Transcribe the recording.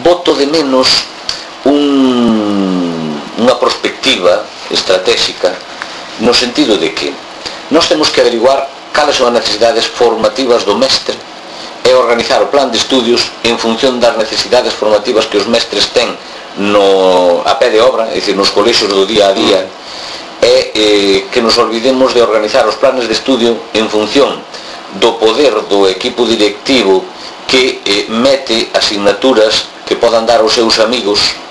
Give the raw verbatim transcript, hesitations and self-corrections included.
boto de menos un, unha perspectiva estratégica no sentido de que nós temos que averiguar cales son as necesidades formativas do mestre e organizar o plan de estudios en función das necesidades formativas que os mestres ten no, a pé de obra, é dicir, nos colexios do día a día, e eh, que nos olvidemos de organizar os planes de estudio en función do poder do equipo directivo que eh, mete asignaturas que podan dar aos seus amigos